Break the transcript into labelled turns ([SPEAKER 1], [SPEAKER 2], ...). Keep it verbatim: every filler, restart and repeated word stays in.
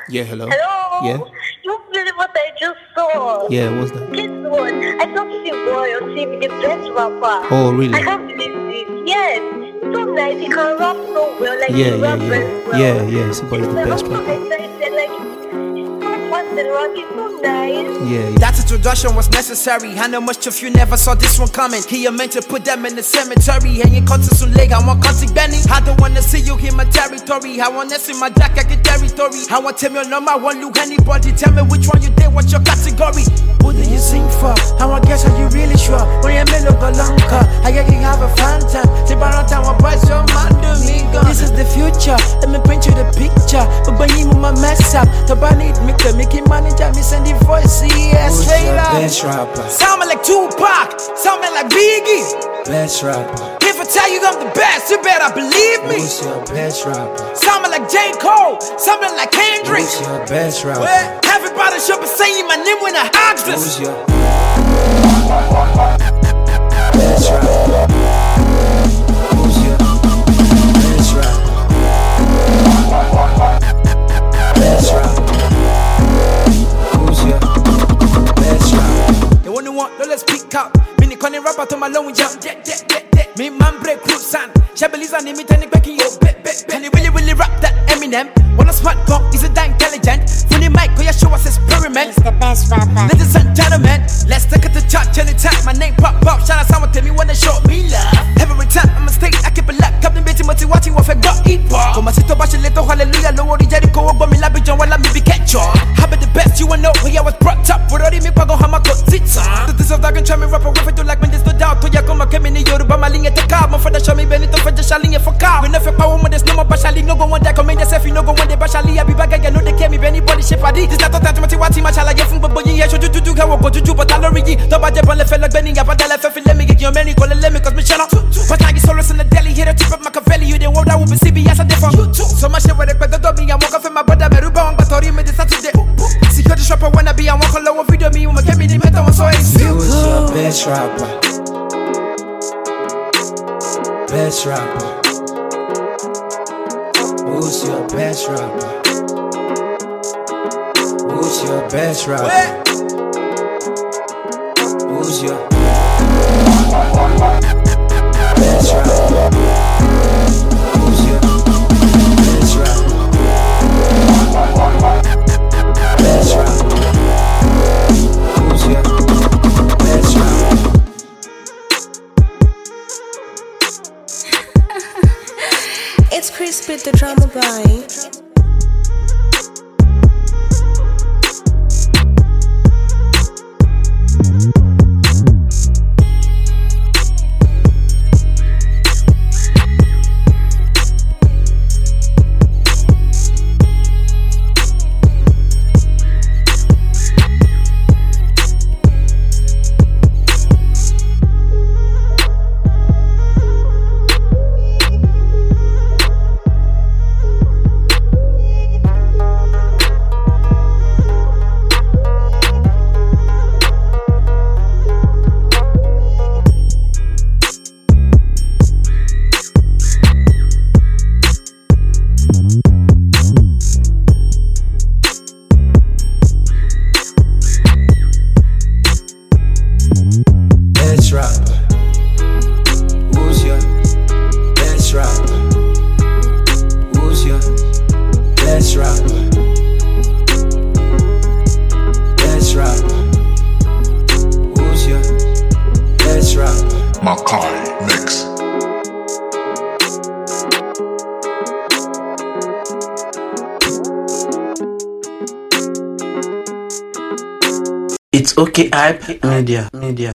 [SPEAKER 1] Yeah, hello.
[SPEAKER 2] Hello.
[SPEAKER 1] Yeah.
[SPEAKER 2] You feel what I just saw?
[SPEAKER 1] Yeah, what's that?
[SPEAKER 2] Guess what? I saw C-Boy on T V, the best rapper.
[SPEAKER 1] Oh, really?
[SPEAKER 2] I can't believe this. Yes. So nice. He can rap so well. Like,
[SPEAKER 1] Yeah,
[SPEAKER 2] he
[SPEAKER 1] yeah,
[SPEAKER 2] rap
[SPEAKER 1] yeah.
[SPEAKER 2] very well.
[SPEAKER 1] Yeah, yeah. C-Boy is the
[SPEAKER 2] I'm
[SPEAKER 1] best
[SPEAKER 2] so
[SPEAKER 1] rapper.
[SPEAKER 2] excited. Like, so fast and rap. It's so nice.
[SPEAKER 1] Yeah, yeah.
[SPEAKER 3] That introduction was necessary. I know much of you never saw this one coming. He meant to put them in the cemetery. And you cut to some leg, I want cutting Benny. I don't wanna see you in my territory. I wanna see my jack at the territory. I want to tell me no I won't look anybody. Tell me which one you did, what's your category? Who do you sing for? I want guess, are you really sure? When you look a longer, I get you have a fun time. Tip around town, what boys your man do me go. This is the future, let me paint you the picture. But when you move my mess up, the band need me to make it manager, me send the voice, yeah, straight up.
[SPEAKER 4] Best rapper,
[SPEAKER 3] Sound me like Tupac, sound me like Biggie.
[SPEAKER 4] best rapper.
[SPEAKER 3] If I tell you I'm the best, you better believe me.
[SPEAKER 4] Who's your best rapper?
[SPEAKER 3] Sound me like J. Cole, sound me like Kendrick.
[SPEAKER 4] Who's your best rapper?
[SPEAKER 3] Well, everybody should be saying my name when I ask this.
[SPEAKER 4] Who's your best rapper? Who's your best rapper? Best rapper. Who's your best rapper?
[SPEAKER 3] The one who want, no let's pick up. Mini calling rapper to my long jump. Yeah, yeah, yeah, yeah. Me man break roots and Shabeliza name it and it back in your bit, bit, bit. And he really, really rap that Eminem. When a smart talk, is it that intelligent? Funny mic, go ya show us experiment.
[SPEAKER 2] It's the best rapper.
[SPEAKER 3] Ladies and gentlemen, let's take it to church anytime. My name pop up, shout out someone tell me when they show me love. Every time I'm on stage, I keep it locked. Captain Betty Moti watching what I got eat bar. Come on, sit up, bash little hallelujah. Low the Jericho, but me labi John, while I me be catch on. How about the best you wanna know where I was brought up? What already me pago hama got zits. This is that can try me rapper, if I do like me, this no doubt. To ya come a kemi ni Yoruba, my linga take out. My father show me Benito for the shaling for cow. We never power when there's no more bashali. No go one that come in yourself, you know go one day bashali. I be back again, no they care me, anybody shape a D. This not that much what team I shall get from Boboy. Yeah, should you do go go to do, but I'll already. The budget on the fella bending up, but I'll let me get your many call it let me cause me shut up. But I get solace in the deli, here to tip up Machiavelli. You didn't want that would be C B S a different. So much shit where they put the dummy. I walk off in my brother, Meruba, but Tori made this Saturday. Secret shopper wanna be, I walk a lower video me when I came in the metal, so it's you.
[SPEAKER 4] Who's your best rapper? Best rapper. Who's your best rapper? Who's your best rapper? Who's your best rapper? Who's your best rapper? Best rapper. Who's your best rapper?
[SPEAKER 5] It's Chris with the drama guy.
[SPEAKER 6] It's okay, hype media, media.